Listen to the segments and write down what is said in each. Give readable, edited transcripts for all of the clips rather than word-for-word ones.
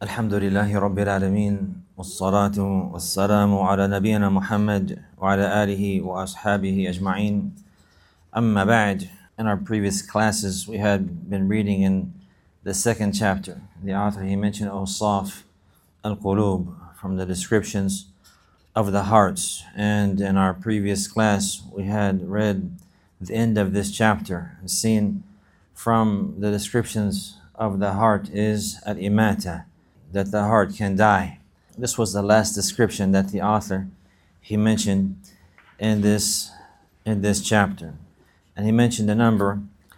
الحمد لله رب العالمين والصلاة والسلام على نبينا محمد وعلى آله وأصحابه أجمعين. أما بعد. In our previous classes we had been reading in the second chapter. The author, he mentioned Awsaf al-Qulub, from the descriptions of the hearts. And in our previous class we had read the end of this chapter and seen from the descriptions of the heart is al-imata, that the heart can die. This was the last description that the author, he mentioned in this chapter. And he mentioned a number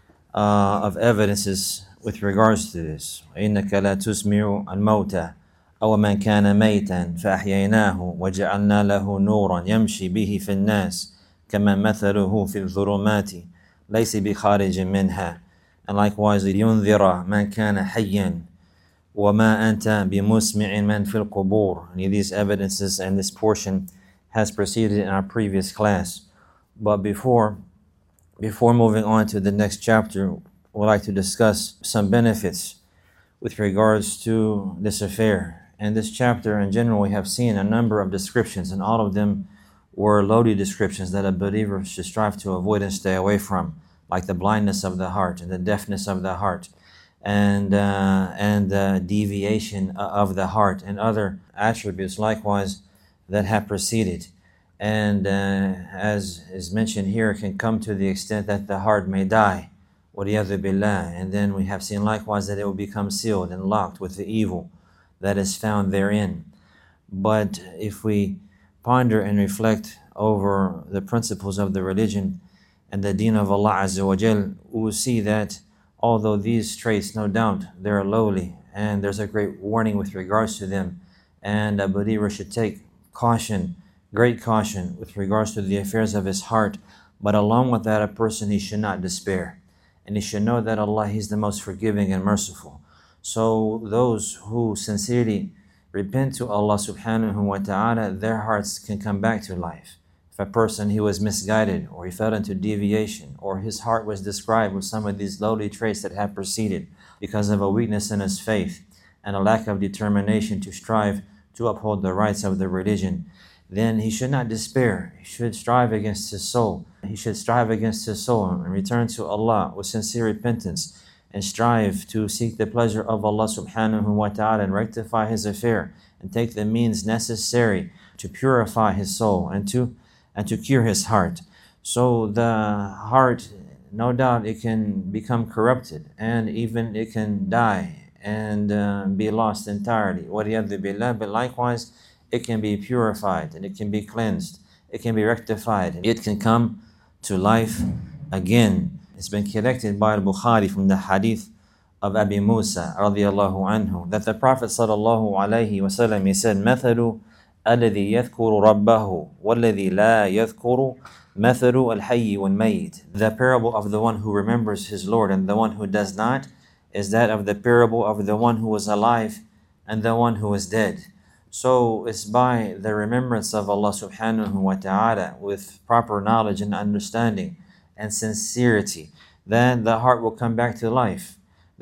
of evidences with regards to this. إِنَّكَ لَا تُسْمِعُ الْمَوْتَى أَوْ مَنْ كَانَ مَيْتًا فَأَحْيَيْنَاهُ وَجَعَلْنَا لَهُ نُورًا يَمْشِي بِهِ فِي النَّاسِ كَمَنْ مَثَلُهُ فِي الظُّلُمَاتِ لَيْسَ بِخَارِجٍ مِنْهَا. And likewise, لِيُنذِرَ مَنْ كَانَ حَيًّا وَمَا أَنْتَ بِمُسْمِعٍ مَنْ فِي الْقُبُورِ. And these evidences and this portion has proceeded in our previous class. But before moving on to the next chapter, we'd like to discuss some benefits with regards to this affair. In this chapter in general, we have seen a number of descriptions, and all of them were loaded descriptions that a believer should strive to avoid and stay away from, like the blindness of the heart and the deafness of the heart, and the deviation of the heart, and other attributes likewise that have preceded. And as is mentioned here, it can come to the extent that the heart may die, وَلِيَذُ بِاللَّهِ. And then we have seen likewise that it will become sealed and locked with the evil that is found therein. But if we ponder and reflect over the principles of the religion and the deen of Allah Azza wa Jal, we will see that although these traits, no doubt, they're lowly, and there's a great warning with regards to them, and a believer should take caution, great caution, with regards to the affairs of his heart. But along with that, a person, he should not despair, and he should know that Allah, He's the most forgiving and merciful. So those who sincerely repent to Allah subhanahu wa ta'ala, their hearts can come back to life. If a person, he was misguided, or he fell into deviation, or his heart was described with some of these lowly traits that have preceded because of a weakness in his faith and a lack of determination to strive to uphold the rights of the religion, then he should not despair. He should strive against his soul. He should strive against his soul and return to Allah with sincere repentance, and strive to seek the pleasure of Allah subhanahu wa ta'ala and rectify his affair, and take the means necessary to purify his soul and to cure his heart. So the heart, no doubt, it can become corrupted, and even it can die and be lost entirely. وَلِيَذُ بِاللَّهِ. But likewise, it can be purified, and it can be cleansed, it can be rectified, and it can come to life again. It's been collected by Al-Bukhari from the hadith of Abi Musa radiallahu anhu that the Prophet sallallahu alayhi wa sallam, he said, مَثَلُ الَّذِي يَذْكُرُ رَبَّهُ وَالَّذِي لَا يَذْكُرُ مَثَلُ الْحَيِّ وَالْمَيِّتِ. The parable of the one who remembers his Lord and the one who does not is that of the parable of the one who is alive and the one who is dead. So it's by the remembrance of Allah subhanahu wa ta'ala with proper knowledge and understanding and sincerity that the heart will come back to life.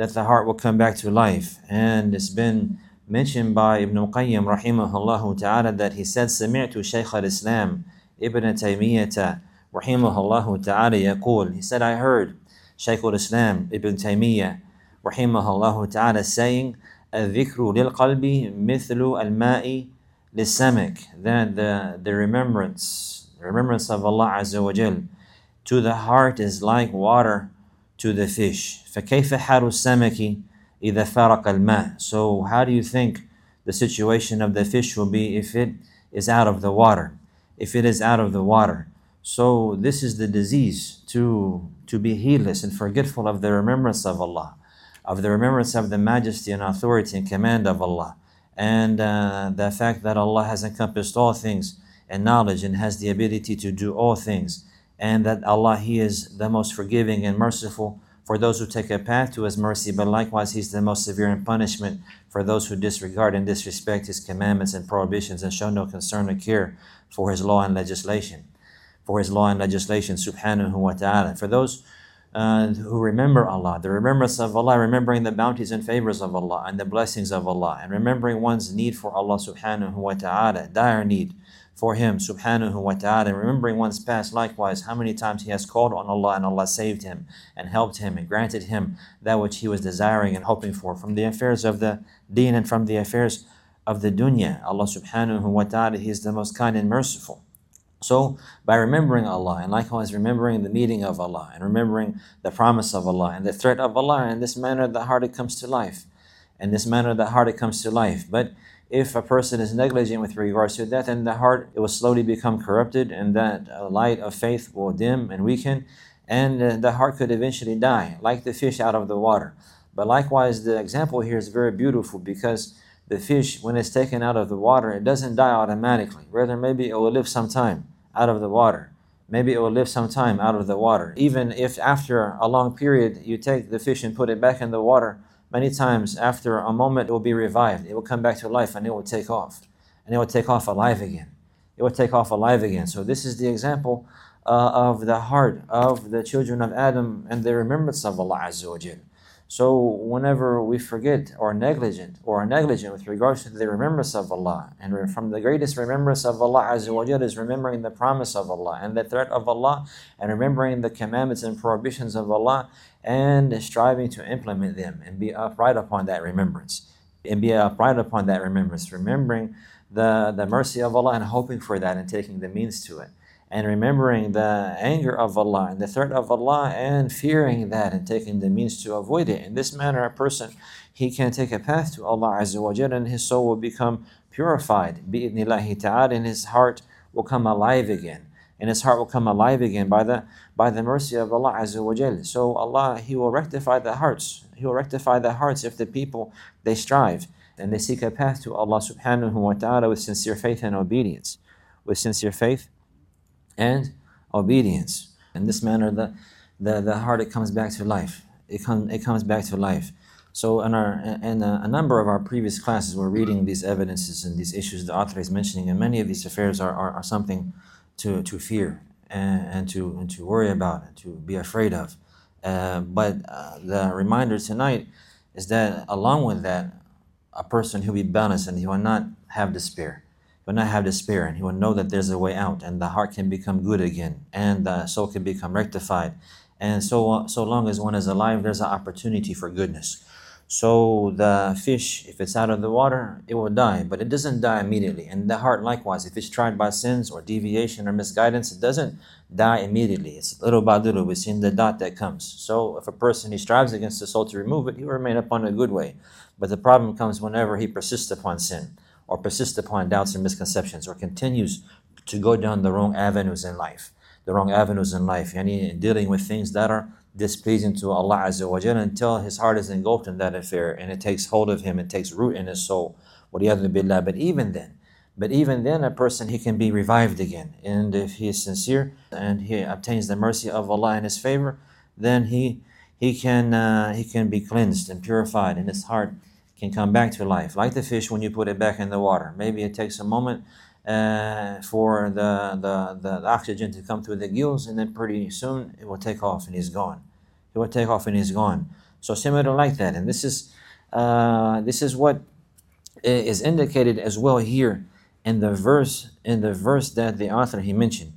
And it's been mentioned by Ibn al-Qayyim rahimahullah ta'ala that he said, سمعت شيخ الإسلام ابن تيمية رحمه الله تعالى يقول. He said, I heard Shaykh al-Islam Ibn Taymiyyah rahimahullah ta'ala saying, الذكر للقلب مثل الماء للسمك. That the remembrance of Allah Azza wa Jal to the heart is like water to the fish. فكيف حال السمك إذا فرق الماء. So how do you think the situation of the fish will be if it is out of the water? So this is the disease, to be heedless and forgetful of the remembrance of Allah, of the remembrance of the majesty and authority and command of Allah, and the fact that Allah has encompassed all things and knowledge and has the ability to do all things, and that Allah, He is the most forgiving and merciful for those who take a path to His mercy, but likewise He's the most severe in punishment for those who disregard and disrespect His commandments and prohibitions and show no concern or care for His law and legislation, subhanahu wa ta'ala. For those who remember Allah, the remembrance of Allah, remembering the bounties and favors of Allah and the blessings of Allah, and remembering one's need for Allah subhanahu wa ta'ala, dire need for Him subhanahu wa ta'ala, and remembering one's past likewise, how many times he has called on Allah and Allah saved him and helped him and granted him that which he was desiring and hoping for from the affairs of the deen and from the affairs of the dunya. Allah subhanahu wa ta'ala, He is the most kind and merciful. So by remembering Allah and likewise remembering the meeting of Allah and remembering the promise of Allah and the threat of Allah, in this manner the heart it comes to life. In this manner the heart it comes to life. But if a person is negligent with regards to that, then the heart, it will slowly become corrupted, and that light of faith will dim and weaken, and the heart could eventually die, like the fish out of the water. But likewise, the example here is very beautiful, because the fish, when it's taken out of the water, it doesn't die automatically. Rather, maybe it will live some time out of the water. Maybe it will live some time out of the water. Even if after a long period you take the fish and put it back in the water, many times after a moment it will be revived. It will come back to life and it will take off. And it will take off alive again. It will take off alive again. So this is the example of the heart of the children of Adam and the remembrance of Allah Azza wa Jal. So whenever we forget or are negligent with regards to the remembrance of Allah, and from the greatest remembrance of Allah Azza wa Jal is remembering the promise of Allah and the threat of Allah, and remembering the commandments and prohibitions of Allah, and striving to implement them and be upright upon that remembrance. Remembering the mercy of Allah and hoping for that and taking the means to it. And remembering the anger of Allah and the threat of Allah and fearing that and taking the means to avoid it. In this manner, a person, he can take a path to Allah Azza wa Jal, and his soul will become purified. Bi'idhnillahi ta'ala, and his heart will come alive again. And his heart will come alive again by the mercy of Allah Azza wa Jal. So Allah, He will rectify the hearts. He will rectify the hearts if the people, they strive and they seek a path to Allah subhanahu wa ta'ala with sincere faith and obedience. With sincere faith and obedience. In this manner, the heart, it comes back to life. It comes back to life. So in a number of our previous classes, we're reading these evidences and these issues the author is mentioning, and many of these affairs are something to fear and to worry about and to be afraid of. But the reminder tonight is that along with that, a person who will be balanced and he will not have despair. He will not have despair, and he will know that there's a way out, and the heart can become good again, and the soul can become rectified. And so long as one is alive, there's an opportunity for goodness. So the fish, if it's out of the water, it will die, but it doesn't die immediately. And the heart likewise, if it's tried by sins or deviation or misguidance, it doesn't die immediately. It's little by little. We've seen the dot that comes. So if a person, he strives against the soul to remove it, he will remain upon a good way. But the problem comes whenever he persists upon sin, or persists upon doubts and misconceptions, or continues to go down the wrong avenues in life. Yani dealing with things that are displeasing to Allah Azza wa Jalla, until his heart is engulfed in that affair and it takes hold of him, it takes root in his soul. But even then, a person, he can be revived again. And if he is sincere and he obtains the mercy of Allah in his favor, then he can be cleansed and purified, and his heart can come back to life. Like the fish when you put it back in the water. Maybe it takes a moment for the oxygen to come through the gills, and then pretty soon it will take off and he's gone. So similar like that, and this is what is indicated as well here in the verse that the author he mentioned.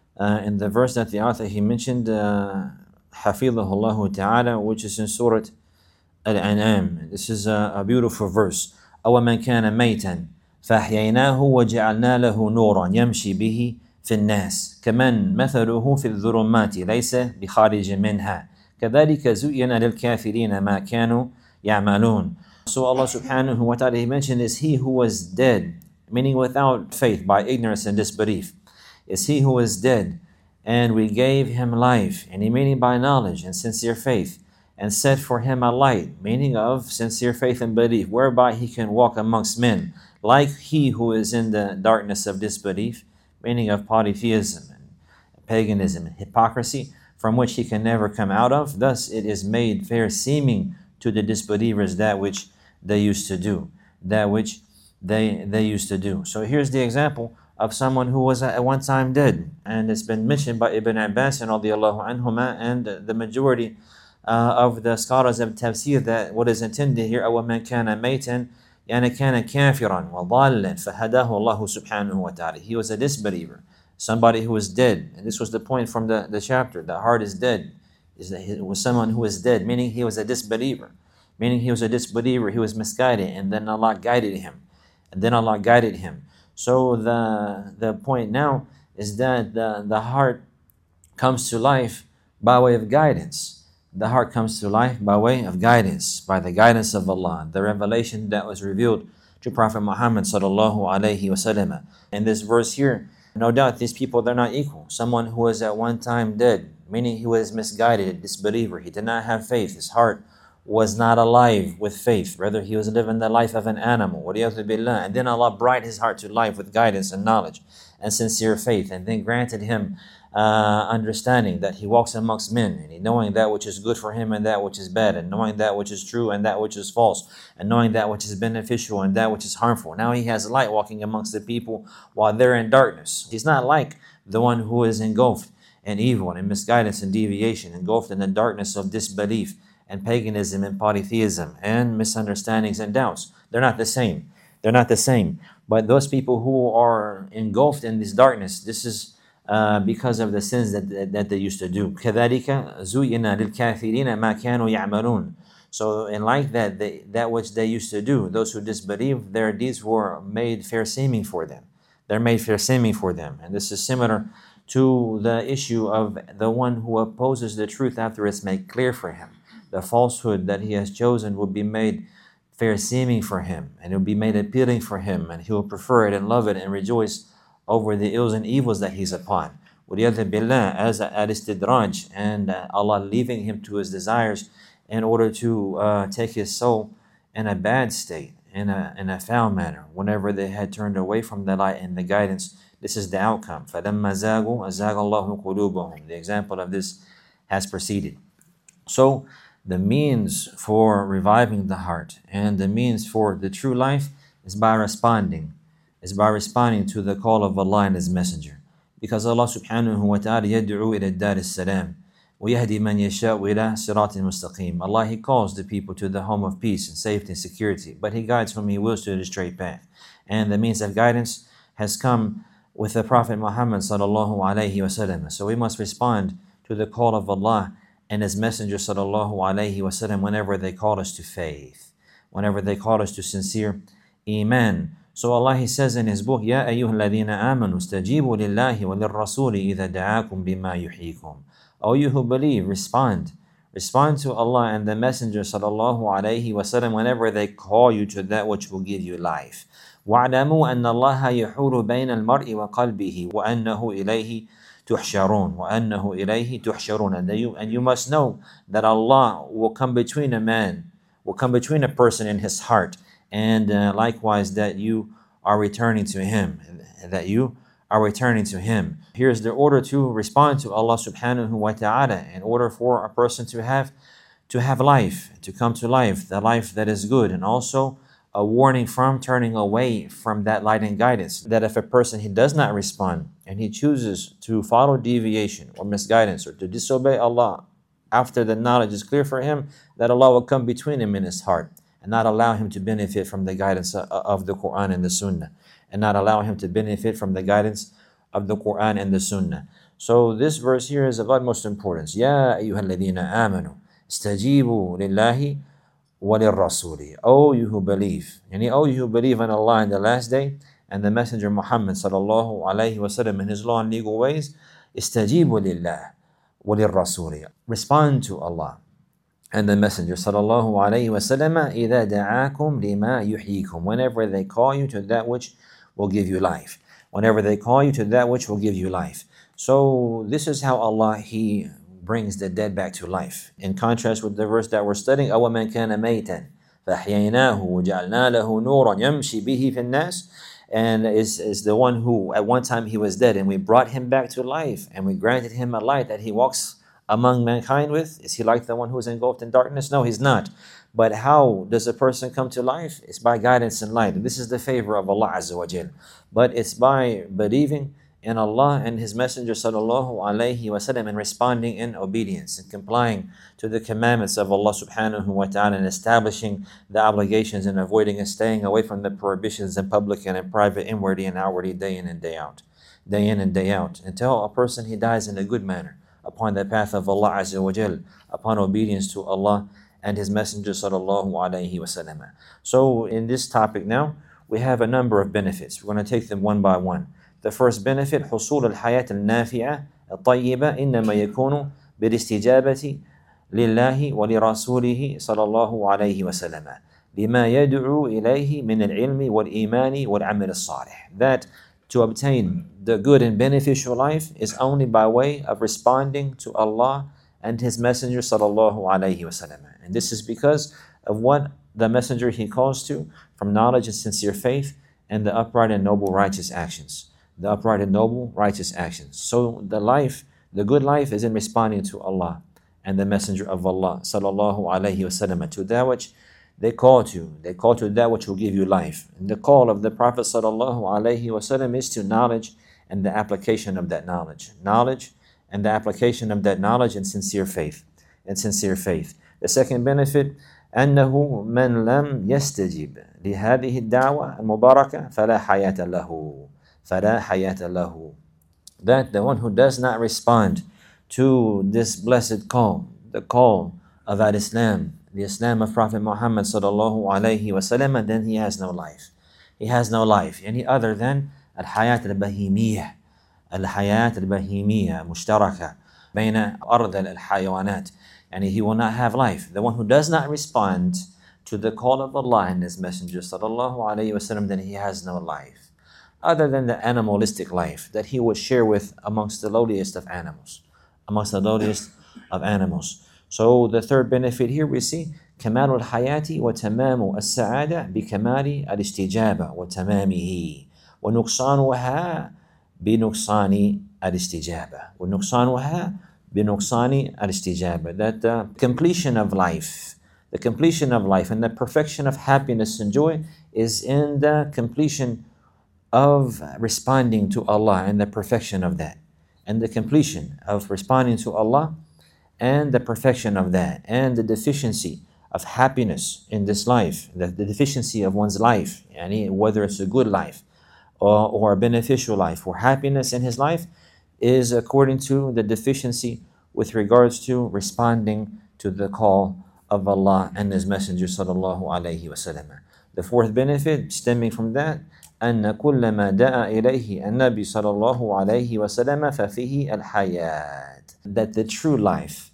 Hafidhahullah ta'ala, which is in Surah Al-An'am. This is a beautiful verse. أَوَمَنْ كَانَ مَيْتًا فَأَحْيَيْنَاهُ وَجَعَلْنَا لَهُ نُورًا يَمْشِي بِهِ فِي النَّاسِ كَمَنْ مَثَلُهُ فِي الظُّلُمَاتِ لَيْسَ بِخَارِجٍ مِنْهَا كَذَلِكَ زُيِّنَ لِلْكَافِرِينَ مَا كَانُوا يَعْمَلُونَ. So Allah subhanahu wa ta'ala, He mentioned, is he who was dead, meaning without faith, by ignorance and disbelief. Is he who was dead, and we gave him life, and he meaning by knowledge and sincere faith, and set for him a light, meaning of sincere faith and belief, whereby he can walk amongst men, like he who is in the darkness of disbelief, meaning of polytheism and paganism and hypocrisy, from which he can never come out of. Thus it is made fair seeming to the disbelievers that which they used to do. So here's the example of someone who was at one time dead. And it's been mentioned by Ibn Abbas and radiallahu anhuma and the majority of the scholars of tafsir that what is intended here, وَمَنْ كَانَ مَيْتًا يعني كَانَ كَافِرًا وَضَالًا فَهَدَاهُ اللَّهُ سُبْحَانَهُ وَتَعَالَى. He was a disbeliever, somebody who was dead. And this was the point from the chapter. The heart is dead. Is that it was someone who was dead, meaning he was a disbeliever. Meaning he was a disbeliever, he was misguided, and then Allah guided him. So the point now is that the heart comes to life by way of guidance. The heart comes to life by way of guidance, by the guidance of Allah, the revelation that was revealed to Prophet Muhammad sallallahu alaihi wasallam. In this verse here, no doubt these people, they're not equal. Someone who was at one time dead, meaning he was misguided, a disbeliever, he did not have faith, his heart was not alive with faith, rather he was living the life of an animal, waliyadhu billah. And then Allah brought his heart to life with guidance and knowledge and sincere faith, and then granted him understanding that he walks amongst men, and he knowing that which is good for him and that which is bad, and knowing that which is true and that which is false, and knowing that which is beneficial and that which is harmful. Now he has light walking amongst the people while they're in darkness. He's not like the one who is engulfed in evil and in misguidance and deviation, engulfed in the darkness of disbelief and paganism and polytheism and misunderstandings and doubts. They're not the same. But those people who are engulfed in this darkness, this is because of the sins that they used to do. كَذَلِكَ زُيِّنَ لِلْكَافِرِينَ مَا كَانُوا يَعْمَلُونَ. So in like that which they used to do, those who disbelieve, their deeds were made fair seeming for them. They're made fair seeming for them. And this is similar to the issue of the one who opposes the truth after it's made clear for him. The falsehood that he has chosen will be made fair seeming for him, and it will be made appealing for him, and he will prefer it and love it and rejoice over the ills and evils that he's upon. وَلِيَذْهَبْ بِاللَّهِ as al-istidraj, and Allah leaving him to his desires in order to take his soul in a bad state, in a foul manner, whenever they had turned away from the light and the guidance. This is the outcome. فَلَمَّا زَاغُوا أَزَاغَ اللَّهُ قُلُوبَهُم. The example of this has preceded. So the means for reviving the heart and the means for the true life is by responding to the call of Allah and His Messenger. Because Allah subhanahu wa ta'ala يدعو إلى الدار السلام ويهدي من يشاء إلى صراط مستقيم. Allah, He calls the people to the home of peace and safety and security, but He guides whom He wills to the straight path. And the means of guidance has come with the Prophet Muhammad sallallahu alaihi wasallam. So we must respond to the call of Allah and His Messenger sallallahu alaihi wasallam whenever they call us to faith, whenever they call us to sincere iman. So Allah, He says in His book, يَا أَيُّهَا الَّذِينَ آمَنُوا اسْتَجِيبُوا لِلَّهِ وَلِلرَّسُولِ إِذَا دَعَاكُمْ بِمَا يُحْيِيكُمْ. O you who believe, respond to Allah and the Messenger sallallahu alaihi wasallam whenever they call you to that which will give you life. وَاعْلَمُوا أَنَّ اللَّهَ يَحُولُ بَيْنَ الْمَرْءِ وَقَلْبِهِ وَأَنَّهُ إِلَيْهِ تُحْشَرُونَ. And you must know that Allah will come between a person and his heart, and likewise that you are returning to Him. Here's the order to respond to Allah subhanahu wa ta'ala in order for a person to have life, to come to life, the life that is good, and also a warning from turning away from that light and guidance. That if a person, he does not respond and he chooses to follow deviation or misguidance or to disobey Allah after the knowledge is clear for him, that Allah will come between him and his heart and not allow him to benefit from the guidance of the Quran and the Sunnah, So this verse here is of utmost importance. Ya ayyuhalladhina amanu istajibu lillahi wa lirrasuli. O you who believe, O you who believe in Allah in the last day and the Messenger Muhammad sallallahu alayhi wa sallam in his law and legal ways, istajibu lillah wa lirrasuli. Respond to Allah and the Messenger sallallahu alayhi wa sallam إِذَا دَعَاكُمْ لِمَا يُحْيِيكُمْ, whenever they call you to that which will give you life. So this is how Allah, He brings the dead back to life. In contrast with the verse that we're studying, أَوَمَنْ كَانَ مَيْتًا فَأَحْيَيْنَاهُ وَجَعَلْنَا لَهُ نُورًا يَمْشِي بِهِ فِي النَّاسِ, and is the one who at one time he was dead and we brought him back to life and we granted him a light that he walks among mankind with. Is he like the one who is engulfed in darkness? No, he's not. But how does a person come to life? It's by guidance and light. This is the favor of Allah Azza wa Jal. But it's by believing in Allah and His Messenger sallallahu alaihi wasallam and responding in obedience and complying to the commandments of Allah subhanahu wa ta'ala and establishing the obligations and avoiding and staying away from the prohibitions in public and in private, inwardly and outwardly, day in and day out. Day in and day out. Until a person he dies in a good manner upon the path of Allah Azza wa Jal, upon obedience to Allah and His Messenger sallallahu alaihi wasallam. So in this topic now, we have a number of benefits. We're going to take them one by one. The first benefit, حصول الحياة النافعة الطيبة إنما يكون بالاستجابة لله ولرسوله صلى الله عليه وسلم لما يدعو إليه من العلم والإيمان والعمل الصالح. That to obtain the good and beneficial life is only by way of responding to Allah and His Messenger sallallahu alaihi wasallam. And this is because of what the Messenger he calls to from knowledge and sincere faith and the upright and noble righteous actions. The upright and noble righteous actions. So the good life is in responding to Allah and the Messenger of Allah sallallahu alaihi wasallam, to that which they call to. They call to that which will give you life. And the call of the Prophet sallallahu alaihi wasallam is to knowledge and the application of that knowledge. Knowledge and the application of that knowledge and sincere faith. The second benefit, أنه من لم يستجب لهذه الدعوة المباركة فلا حياة له. That the one who does not respond to this blessed call, the call of Al-Islam, the Islam of Prophet Muhammad sallallahu alaihi wasallam, then he has no life. He has no life any other than الحياة البهيمية مشتركة بين أرض الحيوانات. And he will not have life. The one who does not respond to the call of Allah and His Messenger sallallahu alaihi wasallam, then he has no life other than the animalistic life that he would share with amongst the lowliest of animals. So the third benefit here we see كمال الحياة وتمام السعادة بكمال الاستجابة وتمامه ونقصانها بنقصان الاستجابة. That the completion of life and the perfection of happiness and joy is in the completion of responding to Allah and the perfection of that, and the completion of responding to Allah and the perfection of that, and the deficiency of happiness in this life, the deficiency of one's life, whether it's a good life or a beneficial life, or happiness in his life is according to the deficiency with regards to responding to the call of Allah and His Messenger sallallahu alaihi wasallam. The fourth benefit stemming from that, أن كل ما دعا إليه النبي صلى الله عليه وسلم ففيه الحياة. That the true life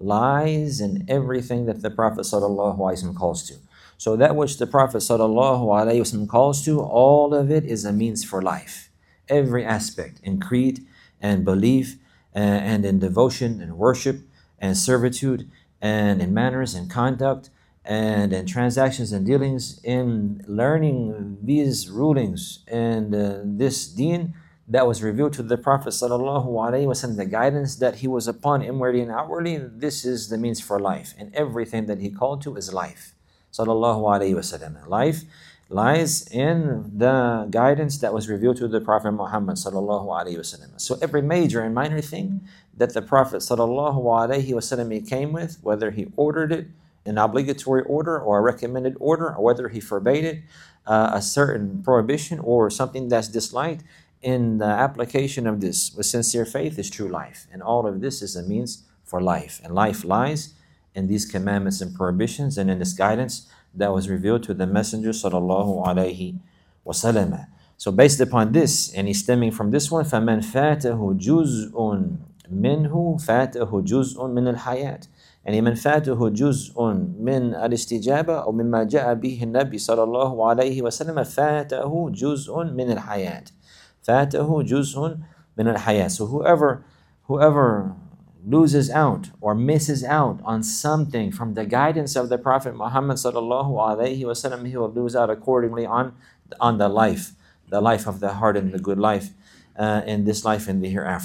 lies in everything that the Prophet sallallahu alaihi wasallam calls to. So that which the Prophet sallallahu alaihi wasallam calls to, all of it is a means for life. Every aspect in creed and belief and in devotion and worship and servitude and in manners and conduct and in transactions and dealings, in learning these rulings and this deen that was revealed to the Prophet sallallahu alaihi wasallam, the guidance that he was upon inwardly and outwardly, this is the means for life. And everything that he called to is life. Sallallahu alaihi wasallam. Life lies in the guidance that was revealed to the Prophet Muhammad sallallahu alaihi wasallam. So every major and minor thing that the Prophet sallallahu alaihi wasallam came with, whether he ordered it, an obligatory order or a recommended order, or whether he forbade it, a certain prohibition or something that's disliked, in the application of this with sincere faith is true life. And all of this is a means for life. And life lies in these commandments and prohibitions and in this guidance that was revealed to the Messenger sallallahu alaihi wasallam. So based upon this, and he's stemming from this one, فَمَنْ فَاتَهُ جُزْءٌ مِنْهُ فَاتَهُ جُزْءٌ مِنَ الْحَيَاةِ. يعني من فاته جزء من الاستجابة أو مما جاء به النبي صلى الله عليه وسلم فاته جزء من الحياة. فاته جزء من الحياة. So whoever loses out or misses out on something from the guidance of the Prophet Muhammad sallallahu alaihi wasallam, he will lose out accordingly on the life of the heart and the good life in this life and the hereafter.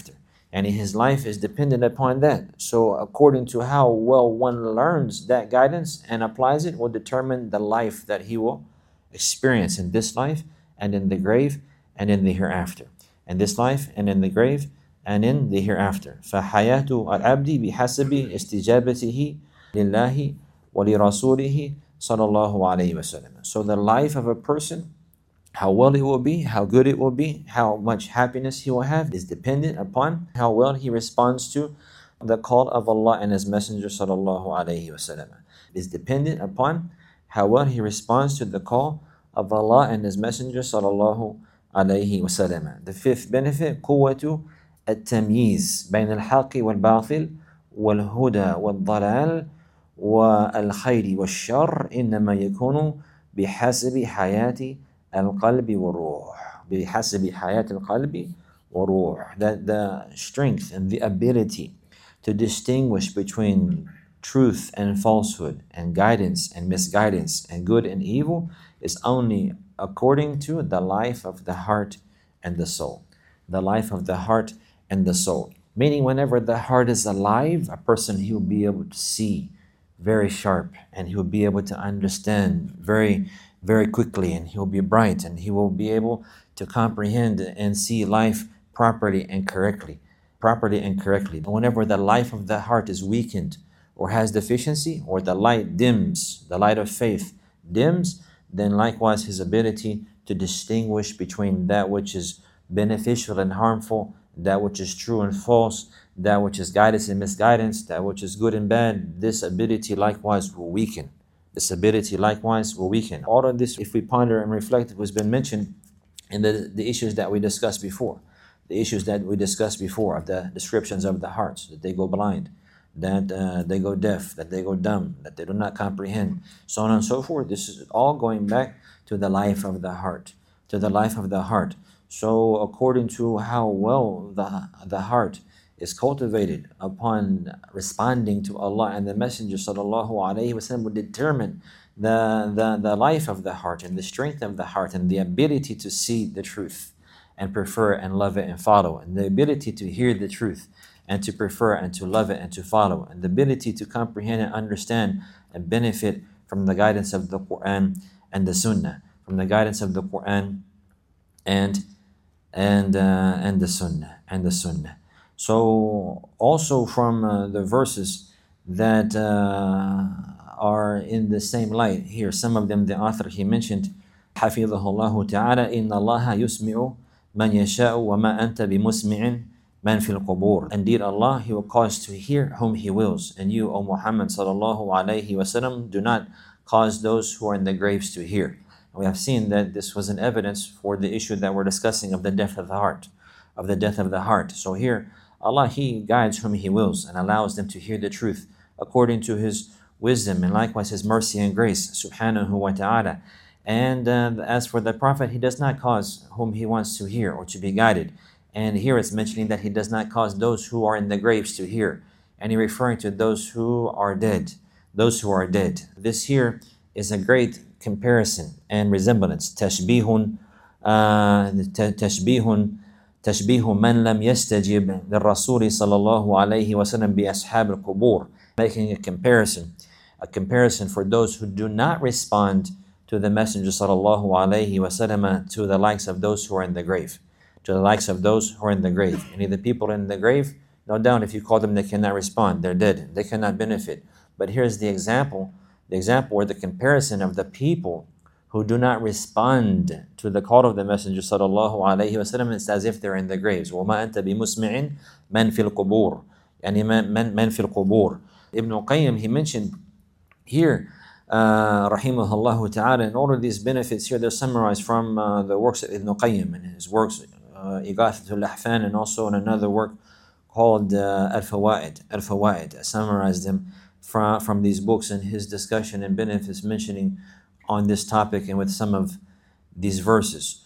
and his life is dependent upon that. So according to how well one learns that guidance and applies it will determine the life that he will experience in this life and in the grave and in the hereafter. In this life and in the grave and in the hereafter. فَحَيَاةُ الْعَبْدِ بِحَسَبِ اسْتِجَابَتِهِ لِلَّهِ وَلِرَسُولِهِ صلى الله عليه وسلم. So the life of a person, how well it will be, how good it will be, how much happiness he will have is dependent upon how well he responds to the call of Allah and His Messenger sallallahu alaihi wasallam. Is dependent upon how well he responds to the call of Allah and His Messenger sallallahu alaihi wasallam. The fifth benefit, قوة التمييز بين الحق والباطل والهدى والضلال والخير والشر إنما يكون بحسب حياة القلب والروح. بحسب حياة القلب والروح. That the strength and the ability to distinguish between truth and falsehood and guidance and misguidance and good and evil is only according to the life of the heart and the soul. The life of the heart and the soul. Meaning whenever the heart is alive, a person, he will be able to see very sharp and he will be able to understand very quickly, and he will be bright, and he will be able to comprehend and see life properly and correctly. Whenever the life of the heart is weakened or has deficiency, or the light dims, the light of faith dims, then likewise his ability to distinguish between that which is beneficial and harmful, that which is true and false, that which is guidance and misguidance, that which is good and bad, this ability likewise will weaken. All of this, if we ponder and reflect, was been mentioned in the issues that we discussed before. The issues that we discussed before of the descriptions of the hearts, that they go blind, that they go deaf, that they go dumb, that they do not comprehend, so on and so forth. This is all going back to the life of the heart, So according to how well the heart is cultivated upon responding to Allah and the Messenger sallallahu alaihi wasallam, would determine the life of the heart and the strength of the heart and the ability to see the truth and prefer and love it and follow, and the ability to hear the truth and to prefer and to love it and to follow, and the ability to comprehend and understand and benefit from the guidance of the Quran and the Sunnah, and the Sunnah. So also from the verses that are in the same light here, some of them the author he mentioned, حفظه الله تعالى إن الله يسمع من يشاء وما أنت بمسمع من في القبور. Indeed Allah, He will cause to hear whom He wills, and you, O Muhammad sallallahu alaihi wasallam, do not cause those who are in the graves to hear. We have seen that this was an evidence for the issue that we're discussing of the death of the heart. So here Allah, He guides whom He wills and allows them to hear the truth according to His wisdom and likewise His mercy and grace, subhanahu wa ta'ala. And as for the Prophet, he does not cause whom he wants to hear or to be guided. And here it's mentioning that he does not cause those who are in the graves to hear. And he referring to those who are dead. This here is a great comparison and resemblance. تشبيه من لم يستجب للرسول صلى الله عليه وسلم بأصحاب القبور. Making a comparison for those who do not respond to the Messenger sallallahu alaihi wasallam, to the likes of those who are in the grave. Any of the people in the grave, no doubt if you call them, they cannot respond. They're dead. They cannot benefit. But here's the example or the comparison of the people who do not respond to the call of the Messenger sallallahu alaihi wasallam. It's as if they're in the graves. وَمَا أَنْتَ بِمُسْمِعٍ مَنْ فِي الْقُبُورِ. مَنْ فِي الْقُبُورِ. Ibn al-Qayyim, he mentioned here, rahimahullah ta'ala, and all of these benefits here, they're summarized from the works of Ibn al-Qayyim and his works, Ighathatul Lahfan, and also in another work called Al-Fawaid. I summarized them from these books and his discussion and benefits mentioning on this topic and with some of these verses,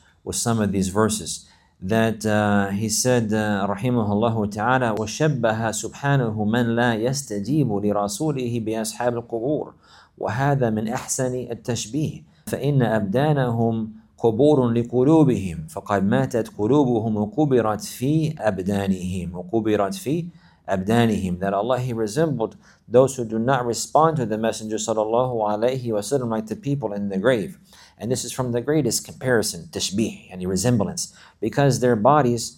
that he said, rahimahullah ta'ala, وَشَبَّهَ سُبْحَانَهُ مَنْ لَا يَسْتَجِيبُ لِرَسُولِهِ بِأَصْحَابِ الْقُبُورِ وَهَذَا مِنْ أَحْسَنِ التَّشْبِيهِ فَإِنَّ أَبْدَانَهُمْ قبور لقلوبهم فقد ماتت قلوبهم وقبرت في أبدانهم وقبرت في أبدانهم. That Allah, He resembled those who do not respond to the Messenger sallallahu alaihi wasallam like the people in the grave. And this is from the greatest comparison, tashbih, and resemblance, because their bodies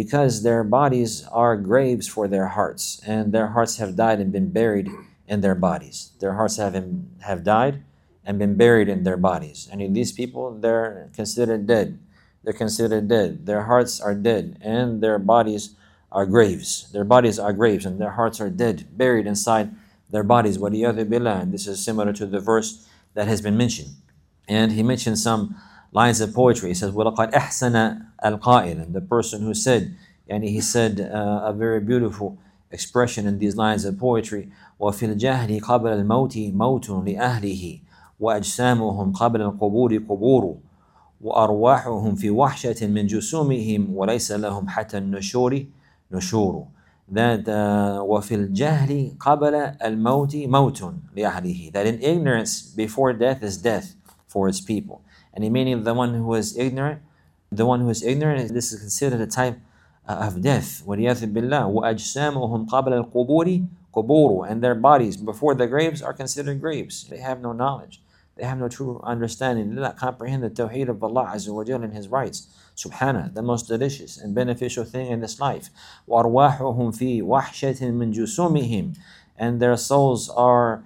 are graves for their hearts, and their hearts have died and been buried in their bodies. Their hearts have died and been buried in their bodies. And in these people, they're considered dead. They're considered dead. Their hearts are dead, and their bodies are graves. Their bodies are graves, and their hearts are dead, buried inside their bodies. وَلِيَذُ بِاللَّهِ. And this is similar to the verse that has been mentioned. And he mentioned some lines of poetry. He says, وَلَقَدْ أَحْسَنَ الْقَائِلِ. And the person who said, and he said a very beautiful expression in these lines of poetry, وَفِي الْجَهْلِ قَبْلَ الْمَوْتِ مَوْتٌ لِأَهْلِهِ وأجسامهم قبل القبور قبور وأرواحهم في وحشة من جسومهم وليس لهم حتى النشور نشور. That وفي الجهل قبل الموت موت لأهله. That in ignorance before death is death for its people. And he meaning the one who is ignorant, this is considered a type of death. وَلِيَذُ بِاللَّهِ وَأَجْسَامُهُمْ قَبْلَ الْقُبُورِ قُبُورُ. And their bodies before the graves are considered graves. They have no knowledge. They have no true understanding. They do not comprehend the tawheed of Allah Azza wa Jal and His rights. Subhana, the most delicious and beneficial thing in this life. وَأَرْوَاحُهُمْ فِي وَحْشَةٍ مِّن جُسُومِهِمْ. And their souls are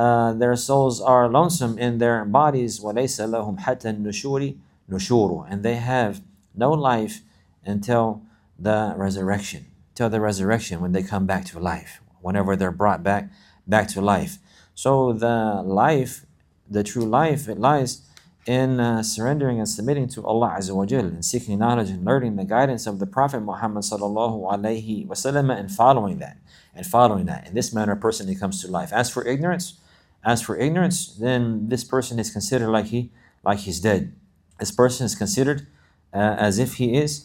lonesome in their bodies. وَلَيْسَ لَهُمْ حَتَّى النُّشُورِ نُشُورُ. And they have no life until the resurrection. Till the resurrection, when they come back to life. Whenever they're brought back to life. So the true life, it lies in surrendering and submitting to Allah Azza wa Jal, and seeking knowledge and learning the guidance of the Prophet Muhammad sallallahu alaihi wasallam, and following that. In this manner, a person he comes to life. As for ignorance, then this person is considered like he's dead. This person is considered as if he is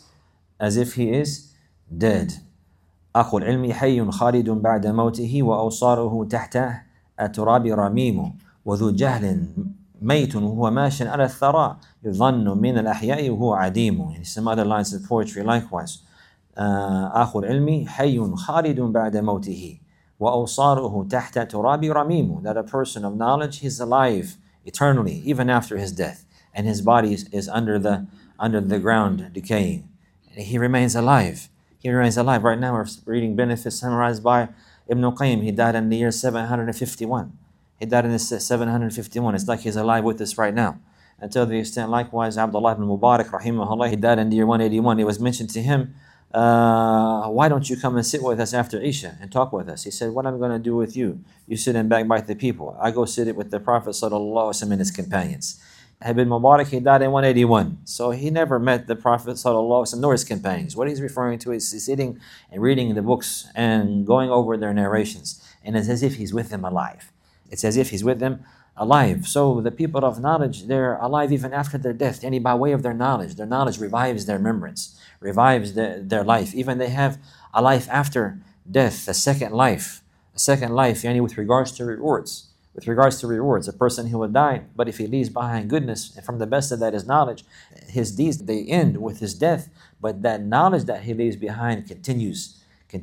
dead. أخو العلم حي خالد بعد موته وأوصاره تحت التراب رميم وذو جهل ميت وهو ماشٍ على الثرى يظن من الأحياء وهو عديم. And some other lines of poetry likewise. أخو العلم حي خالد بعد موته وأوصاره تحت التراب رميم. That a person of knowledge, he's alive eternally, even after his death, and his body is under the ground decaying. He remains alive. Right now we're reading benefits summarized by Ibn Qayyim. He died in the year 751. It's like he's alive with us right now. And to the extent, likewise, Abdullah ibn Mubarak, rahimahullah, he died in the year 181. It was mentioned to him, why don't you come and sit with us after Isha and talk with us? He said, what am I going to do with you? You sit and backbite the people. I go sit it with the Prophet sallallahu alaihi wasallam and his companions. Ibn Mubarak, he died in 181. So he never met the Prophet ﷺ nor his companions. What he's referring to is sitting and reading the books and going over their narrations. And it's as if he's with them alive. So the people of knowledge, they're alive even after their death. And by way of their knowledge revives their remembrance, revives their life. Even they have a life after death, a second life, with regards to rewards. A person who will die, but if he leaves behind goodness, and from the best of that is knowledge, his deeds, they end with his death, but that knowledge that he leaves behind continues,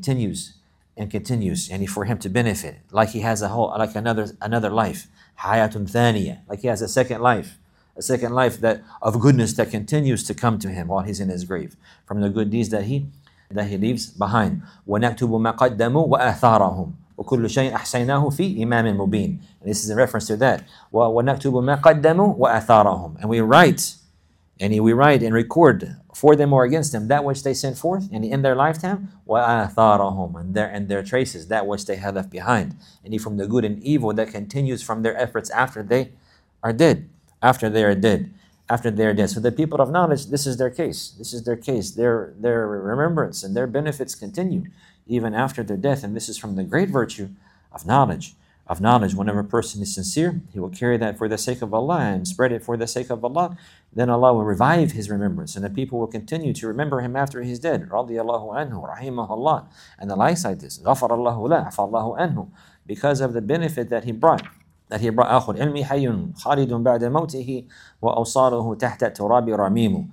and for him to benefit, like he has another life, hayatun thaniya, like he has a second life that of goodness that continues to come to him while he's in his grave, from the good deeds that he leaves behind. وَنَكْتُبُ مَا قَدَّمُوا وَآثَارَهُم وَكُلُّ شَيْءٍ أَحْصَيْنَاهُ فِي إِمَامٍ مُبِينٍ. And this is a reference to that. وَنَكْتُبُ مَا قَدَّمُوا وَآثَارَهُم. And we write and record for them or against them that which they sent forth and in their lifetime, وَآثَارَهُم, and their traces, that which they have left behind, and from the good and evil that continues from their efforts after they are dead. So the people of knowledge, this is their case. Their remembrance and their benefits continue even after their death, and this is from the great virtue of knowledge. Whenever a person is sincere, he will carry that for the sake of Allah and spread it for the sake of Allah. Then Allah will revive his remembrance, and the people will continue to remember him after he's dead. Radiyallahu anhu, rahimahullah, and the likes like this. Ghafarallahu la, afallahu anhu, because of the benefit that he brought that he brought أخو العلم حي خالد بعد موته وأوصاله تحت التراب رميم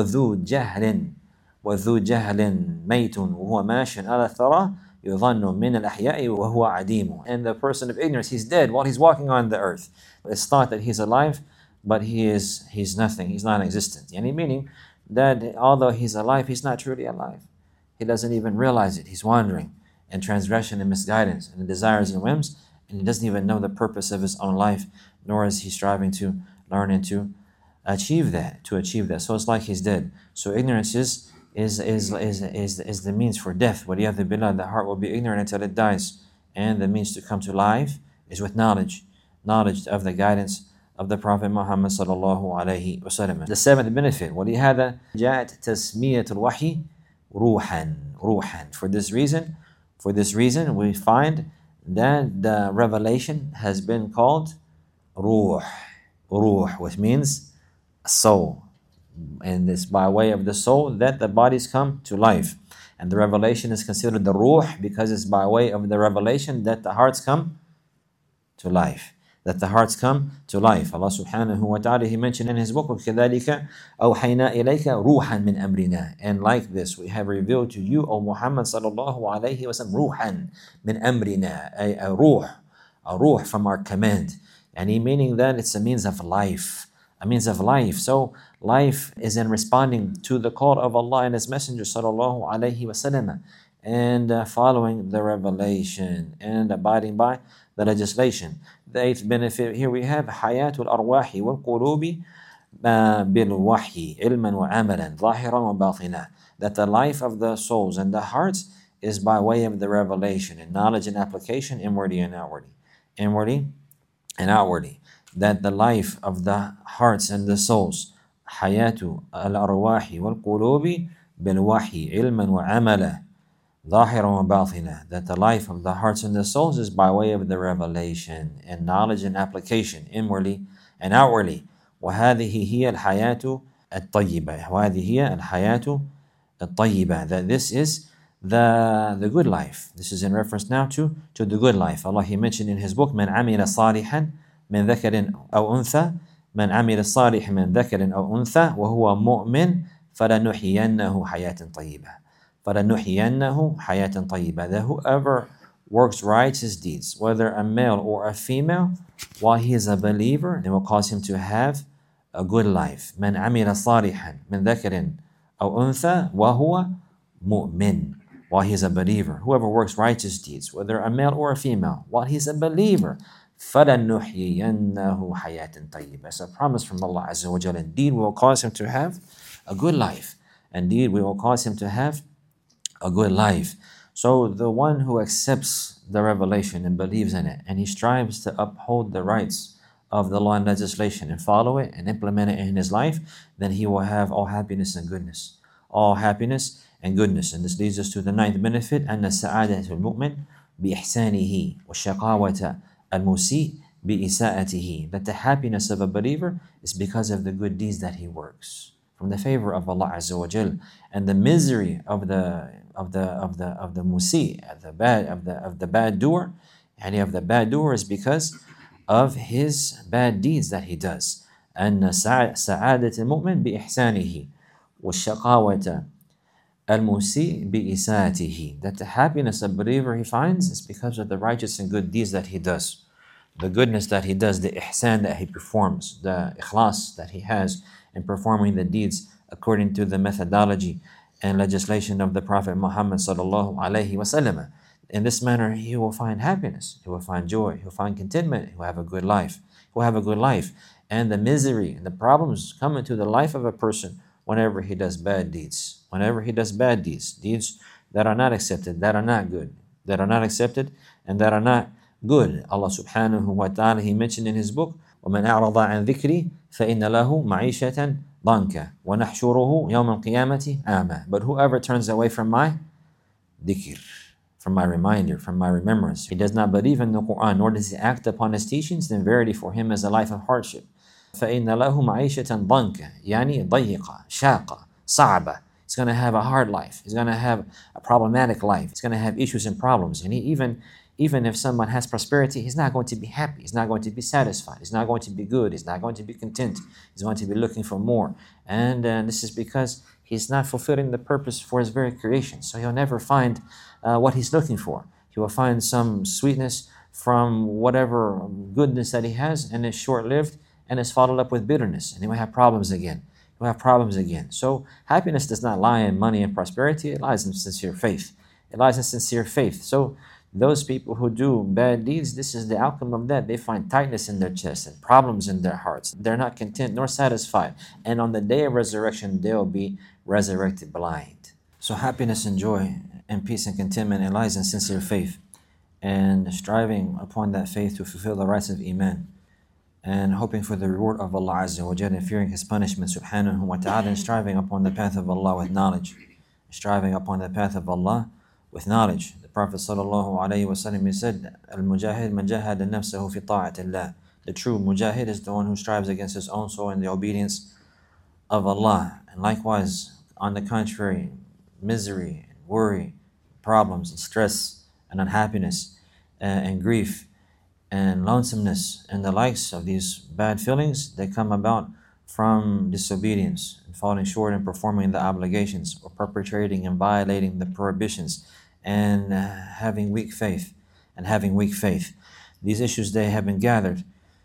وذو جهل ميت وهو ماش على الثرى يظن من الأحياء وهو عديم. And the person of ignorance, he's dead while he's walking on the earth. It's thought that he's alive, but he's nothing, he's non-existent. Meaning that although he's alive, he's not truly alive. He doesn't even realize it. He's wandering in transgression and misguidance and desires and whims, and he doesn't even know the purpose of his own life, nor is he striving to learn and to achieve that. So it's like he's dead. So ignorance is the means for death. وَلِيَذْ بِاللَّهِ, the heart will be ignorant until it dies. And the means to come to life is with knowledge of the guidance of the Prophet Muhammad sallallahu alayhi wa sallam. The seventh benefit, وَلِهَذَا جَاءَتْ تَسْمِيَةُ الْوَحْيِ ruhan. For this reason, we find that the revelation has been called ruh, which means soul. And it's by way of the soul that the bodies come to life. And the revelation is considered the ruh because it's by way of the revelation that the hearts come to life. Allah subhanahu wa ta'ala, He mentioned in His book, وَكَذَلِكَ أَوْحَيْنَا إِلَيْكَ رُوحًا مِنْ أَمْرِنَا. And like this, we have revealed to you, O Muhammad sallallahu alayhi wa sallam, رُوحًا مِنْ أَمْرِنَا, a ruh from our command. And meaning that it's a means of life. So life is in responding to the call of Allah and His Messenger sallallahu alayhi wa sallam, and following the revelation and abiding by the legislation. The eighth benefit here we have حياة الأرواح والقلوب بالوحي علما وعملا ظاهرا وباطنا. That the life of the souls and the hearts is by way of the revelation and knowledge and application, inwardly and outwardly. That the life of the hearts and the souls, حياة الأرواح والقلوب بالوحي علما وعملا ظاهرا وباطنا. That the life of the hearts and the souls is by way of the revelation and knowledge and application, inwardly and outwardly. وهذه هي الحياة الطيبة. That this is the good life. This is in reference now to the good life. Allah, He mentioned in His book, من عمل صالحا من ذكر أو أنثى من عمل صالحا من ذكر أو أنثى وهو مؤمن فلنحيينه حياة طيبة. That whoever works righteous deeds, whether a male or a female, while he is a believer, it will cause him to have a good life. من عمل صالحا من ذكر أو أنثى وهو مؤمن. While he is a believer, whoever works righteous deeds, whether a male or a female, while he is a believer, فَلَنُحْيِيَنَّهُ حَيَاةً طَيِّبَةً. It's a promise from Allah Azza wa Jalla. Indeed, we will cause him to have a good life. So the one who accepts the revelation and believes in it, and he strives to uphold the rights of the law and legislation and follow it and implement it in his life, then he will have all happiness and goodness. And this leads us to the ninth benefit, أن السعادة المؤمن بإحسانه والشقاوة المسيء بإساءته. That the happiness of a believer is because of the good deeds that he works from the favor of Allah Azza wa Jal, and the misery of the musi, of the bad doer, and of the bad doer is because of his bad deeds that he does. أن سعادة المؤمن بإحسانه والشقاوة المسيء بإساءته. That the happiness of a believer he finds is because of the righteous and good deeds that he does, the goodness that he does, the ihsan that he performs, the ikhlas that he has in performing the deeds according to the methodology and legislation of the Prophet Muhammad sallallahu alaihi wasallam. In this manner, he will find happiness, he will find joy, he will find contentment, he will have a good life. And the misery and the problems come into the life of a person whenever he does bad deeds. Deeds that are not accepted, that are not good, that are not accepted, and that are not good. Allah subhanahu wa ta'ala, He mentioned in His book, وَمَنْ أَعْرَضَ عَنْ ذِكْرِي فَإِنَّ لَهُ مَعِيشَةً ضَنْكَ وَنَحْشُرُهُ يَوْمَ الْقِيَامَةِ أَعْمَى. But whoever turns away from my dhikr, from my reminder, from my remembrance, he does not believe in the Quran, nor does he act upon His teachings, then verily for him is a life of hardship. فَإِنَّ لَهُ مَعِيشَةً ضَنْكَ يعني ضيقة شاقة صعبة. He's going to have a hard life. He's going to have a problematic life. He's going to have issues and problems. And Even if someone has prosperity, he's not going to be happy. He's not going to be satisfied. He's not going to be good. He's not going to be content. He's going to be looking for more. And this is because he's not fulfilling the purpose for his very creation. So he'll never find what he's looking for. He will find some sweetness from whatever goodness that he has, and it's short-lived, and it's followed up with bitterness, and he will have problems again. He will have problems again. So happiness does not lie in money and prosperity. It lies in sincere faith. It lies in sincere faith. So those people who do bad deeds, this is the outcome of that. They find tightness in their chest and problems in their hearts. They're not content nor satisfied. And on the day of resurrection, they'll be resurrected blind. So happiness and joy and peace and contentment, it lies in sincere faith and striving upon that faith to fulfill the rights of Iman and hoping for the reward of Allah Azza wa Jalla and fearing His punishment subhanahu wa ta'ala and striving upon the path of Allah with knowledge. Striving upon the path of Allah with knowledge. The Prophet sallallahu alayhi wa sallam, he said, Al-Mujahid man jahada nafsahu fi ta'atillah. The true Mujahid is the one who strives against his own soul in the obedience of Allah. And likewise, on the contrary, misery, worry, problems, and stress, and unhappiness, and grief, and lonesomeness, and the likes of these bad feelings, they come about from disobedience and falling short in performing the obligations or perpetrating and violating the prohibitions and having weak faith These issues, they have been gathered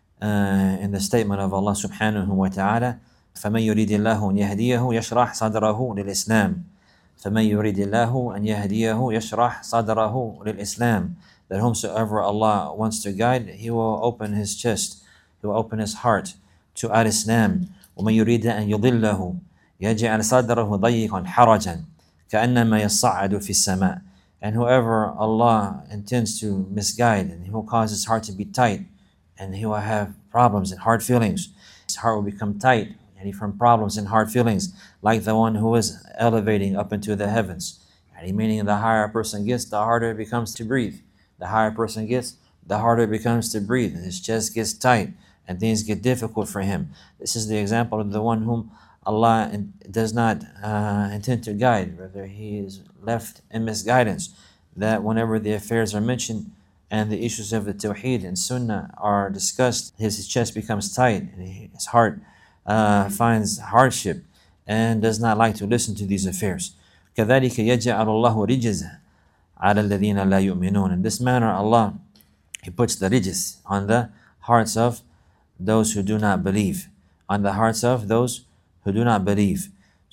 in the statement of Allah subhanahu wa ta'ala, فَمَنْ يُرِيدِ اللَّهُ أَنْ يَهْدِيَهُ يَشْرَحْ صَدْرَهُ لِلْإِسْلَامِ فَمَنْ يُرِيدِ اللَّهُ أَنْ يَهْدِيَهُ يَشْرَحْ صَدْرَهُ لِلْإِسْلَامِ. That whomsoever Allah wants to guide, He will open his chest, He will open his heart to al-Islam. وَمَنْ يُرِيدَ أَنْ يُضِلَّهُ يَجْعَلْ صَدْرَهُ ضَيِّقًا حَرَجًا كَأَنَّمَا يَصَّعَّدُ فِي السَّمَاءِ. And whoever Allah intends to misguide, and He will cause his heart to be tight, and he will have problems and hard feelings. His heart will become tight, and from problems and hard feelings, like the one who is elevating up into the heavens. And meaning the higher a person gets, the harder it becomes to breathe. The higher a person gets, the harder it becomes to breathe. His chest gets tight, and things get difficult for him. This is the example of the one whom Allah does not intend to guide, rather he is left in misguidance. That whenever the affairs are mentioned and the issues of the Tawheed and Sunnah are discussed, his chest becomes tight, and his heart finds hardship and does not like to listen to these affairs. كَذَلِكَ يَجْعَلُ اللَّهُ رِجْزًا عَلَى الَّذِينَ لَا يُؤْمِنُونَ. In this manner, Allah, He puts the rijz on the hearts of those who do not believe. On the hearts of those who do not believe.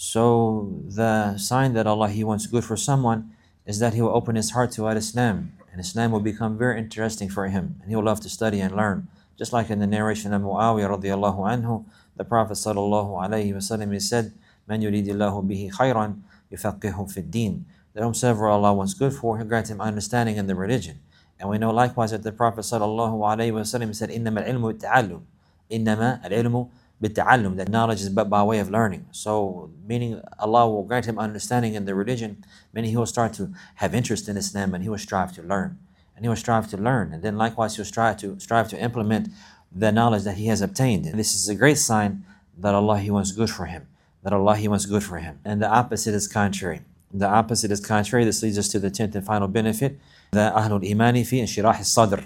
So the sign that Allah, He wants good for someone is that He will open his heart to Islam, and Islam will become very interesting for him, and he will love to study and learn. Just like in the narration of Muawiyah radiallahu anhu, the Prophet sallallahu alayhi wa sallam, he said, مَنْ يُرِيدِ اللَّهُ بِهِ خَيْرًا يُفَقِّهُ فِي الدِّينِ. That whomsoever Allah wants good for, He'll grant him understanding in the religion. And we know likewise that the Prophet sallallahu alayhi wa sallam said, إِنَّمَا الْعِلْمُ بِالتَّعَلُّمِ إِنَّمَا الْعِلْمُ بِالتَّعَلُّمِ. That knowledge is but by way of learning. So meaning Allah will grant him understanding in the religion, meaning he will start to have interest in Islam, and he will strive to learn. And he will strive to learn. And then likewise he will strive to implement the knowledge that he has obtained. And this is a great sign that Allah, He wants good for him. That Allah, He wants good for him. And the opposite is contrary. The opposite is contrary. This leads us to the 10th and final benefit. The أهل الإيمان في انشراح الصدر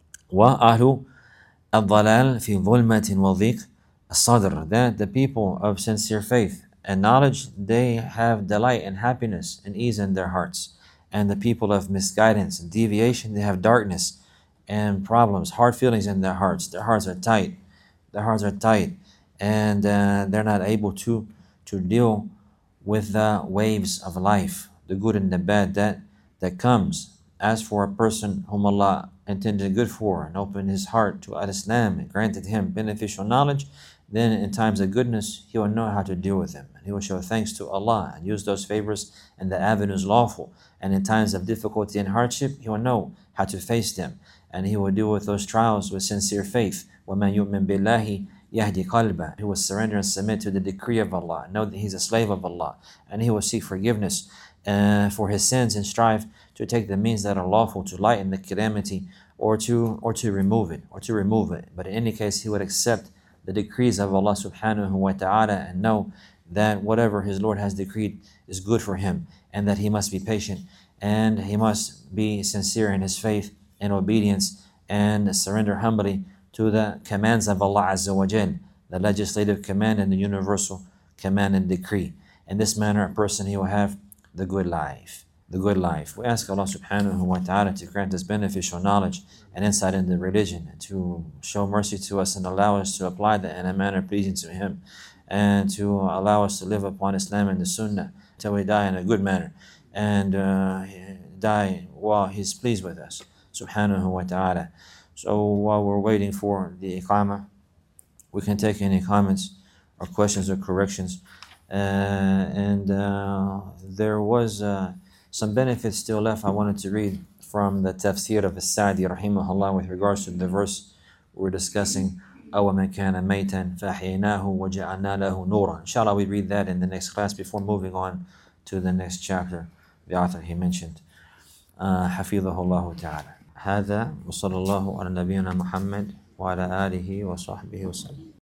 وأهل الضلال في ظلمة وضيق الصدر. That the people of sincere faith and knowledge, they have delight and happiness and ease in their hearts. And the people of misguidance and deviation, they have darkness and problems, hard feelings in their hearts. Their hearts are tight. Their hearts are tight. And they're not able to deal with the waves of life, the good and the bad that comes. As for a person whom Allah intended good for and opened his heart to Islam and granted him beneficial knowledge, then in times of goodness, he will know how to deal with them. And he will show thanks to Allah and use those favors and the avenues lawful. And in times of difficulty and hardship, he will know how to face them. And he will deal with those trials with sincere faith. وَمَنْ يُؤْمِنْ بِاللَّهِ يَهْدِي قَلْبًا. He will surrender and submit to the decree of Allah. Know that he's a slave of Allah. And he will seek forgiveness for his sins and strive to take the means that are lawful to lighten the calamity or to remove it. But in any case, he would accept the decrees of Allah subhanahu wa ta'ala and know that whatever his Lord has decreed is good for him, and that he must be patient and he must be sincere in his faith in obedience and surrender humbly to the commands of Allah Azza wa Jal, the legislative command and the universal command and decree. In this manner, a person, he will have the good life. The good life. We ask Allah subhanahu wa ta'ala to grant us beneficial knowledge and insight into religion, to show mercy to us and allow us to apply that in a manner pleasing to Him, and to allow us to live upon Islam and the Sunnah till we die in a good manner, and die while He's pleased with us, subhanahu wa ta'ala. So while we're waiting for the iqamah, we can take any comments or questions or corrections. There was some benefits still left I wanted to read from the tafsir of As-Sa'di rahimahullah with regards to the verse we're discussing, أَوَمَنْ كَانَ مَيْتًا فَأَحْيَيْنَاهُ وَجَعَلْنَا لَهُ نُورًا. Inshallah, we read that in the next class before moving on to the next chapter, the author he mentioned. حفظه الله تعالى. هذا وصلى الله على نبينا محمد وعلى آله وصحبه وسلم.